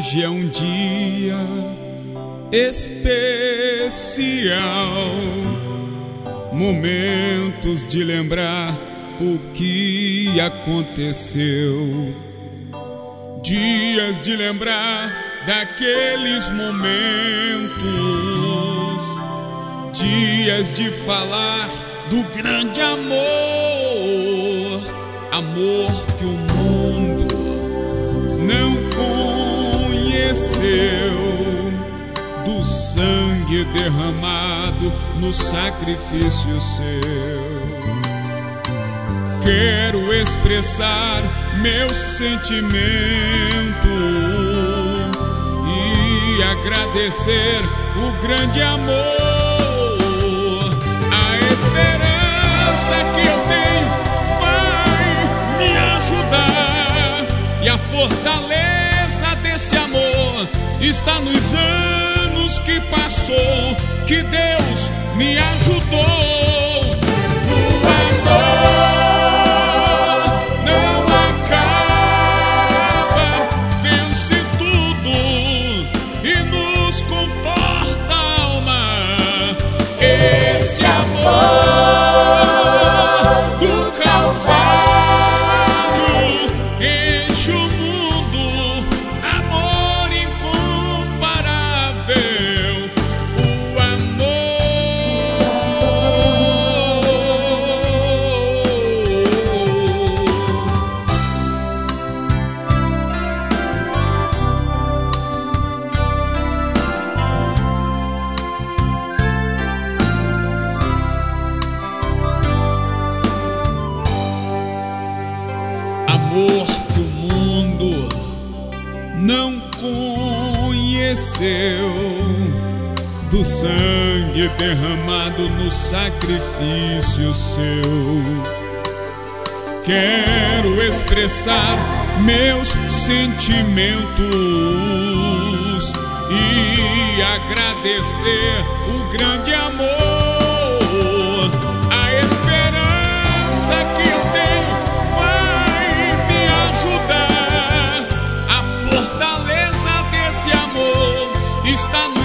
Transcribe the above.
Hoje é um dia especial, momentos de lembrar o que aconteceu, dias de lembrar daqueles momentos, dias de falar do grande amor, amor que o mundo não conheceu, do sangue derramado no sacrifício seu. Quero expressar meus sentimentos e agradecer o grande amor, a esperança que eu tenho vai me ajudar, e a fortaleza desse amor está nos anos que passou, que Deus me ajudou. O amor não acaba, vence tudo e nos conforta a alma. Esse amor do Calvário enche o mundo, amor incomparável. O amor que o mundo não conheceu, do sangue derramado no sacrifício seu. Quero expressar meus sentimentos e agradecer o grande amor, a esperança que eu tenho vai me ajudar, a fortaleza desse amor está no